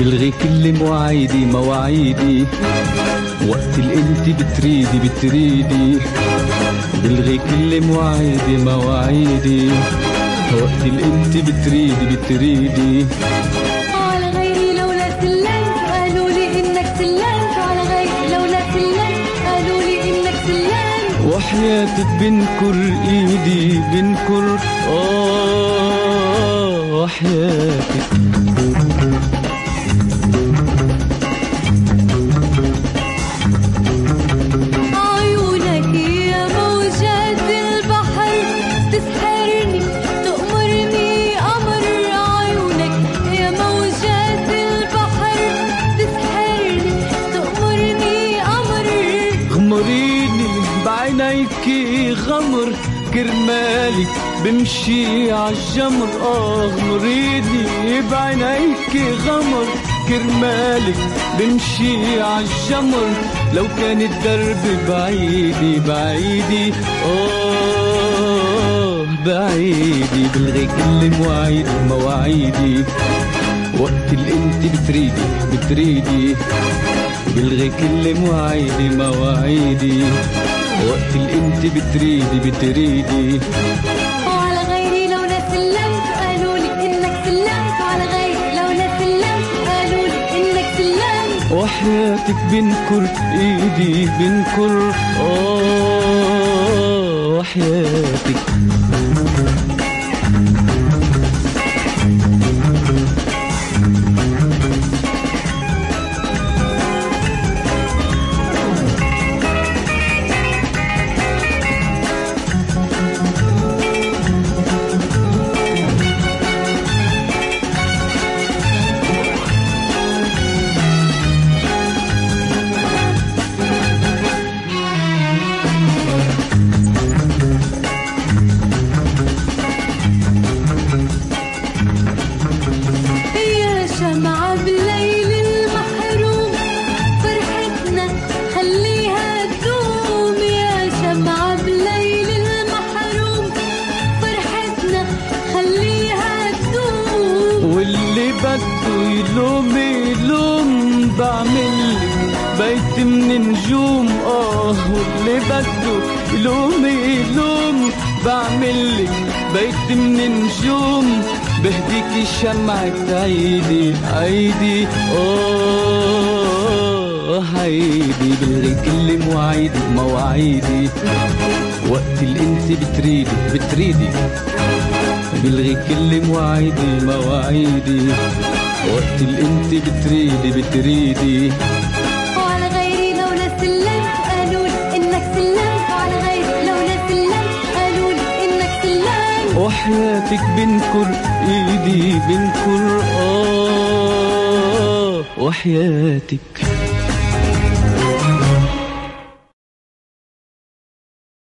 بلغي كل مواعيدي مواعيدي، وقت اللي انت بتريدي بلغي كل مواعيدي مواعيدي، وقت اللي انت بتريدي. على غيري لولا سلمت قالوا لي انك سلمت، على غيري لولا سلمت قالوا لي انك سلمت، وحياتك بنكر ايدي بنكر وحياتك. عيونك يا موجات البحر تسحرني تأمرني أمر، عيونك يا موجات البحر تسحرني تأمرني أمر. غمريني بعينيكي غمر كرمالك بمشي عالجمر، غمريني بعينيكي غمر كرمالك بمشي عالجمر. لو كان الدرب بعيدي بعيدي بعيدي، بلغي كل مواعيدي، وقت اللي انت بتريدي بلغي كل مواعيدي، وقت اللي انت بتريدي. وعلى غيري لولا سلمت قالوا لي انك سلمت، وعلى غيري لولا سلمت قالوا لي انك سلمت، وحياتك بنكر ايدي بنكر وحياتك. شمعة بالليل المحروم فرحتنا خليها تدوم، يا شمعة بالليل المحروم فرحتنا خليها تدوم. واللي بده يلوم يلوم بعملك بيت من نجوم، واللي بده يلوم يلوم بعملك بيت من نجوم. بهديكي شمعة عيدي عيدي عيدي، بلغي كل مواعيدي، وقت اللي انت بتريدي بلغي كل مواعيدي، وقت اللي انت بتريدي. وعلى غيري لولا سلمت قالوا لي انك سلمت، وعلى غيري لولا سلمت قالوا لي انك سلمت، وحياتك بنكر ايدي بنكر وحياتك.